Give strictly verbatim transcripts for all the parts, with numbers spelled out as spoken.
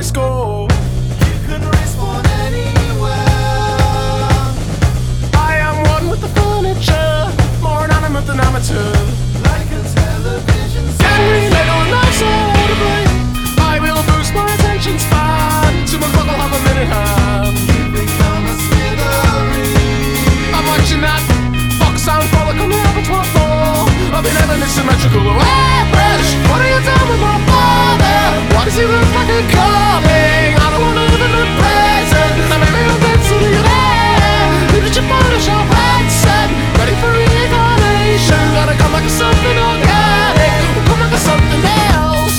score. You can respawn anywhere. I am one with the furniture, more inanimate than amateur. Like a television set. Can we let our lives so audibly? I will boost my attention span. Two o'clock I'll have a minute hand. You become a smithereen. I'm watching that Fox sound frolic on the abattoir floor. I've been having this symmetrical airbrush. What are you doing with my father? Why does he look like a calling? I don't wanna live in the present. Now maybe I'm dead to the air. Who did you Photoshop headset? Ready for reincarnation. Gotta come like a something organic, or come like a something else.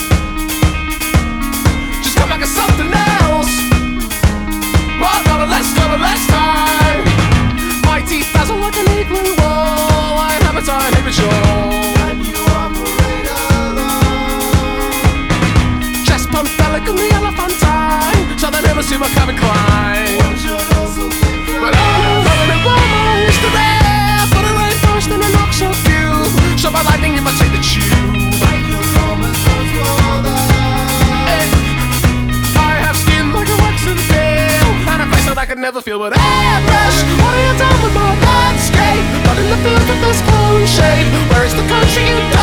Just come like a something else. Right, got a less, got a less time. My teeth dazzle like an igloo wall. I inhabit, I inhibit your And you operate alone. chest pump phallic and the elephantine. So they never see my Calvin Klein. One should also think of But I'm running and blow my history. For the rainforest and a knock so few. Shot by lightning if I take the tube. like your Roman controller. Hey, I have skin like a waxen veil, and a face that I could never feel. But airbrush, what are you doing with my landscape? Not in the field of this clone shape. Where is the country you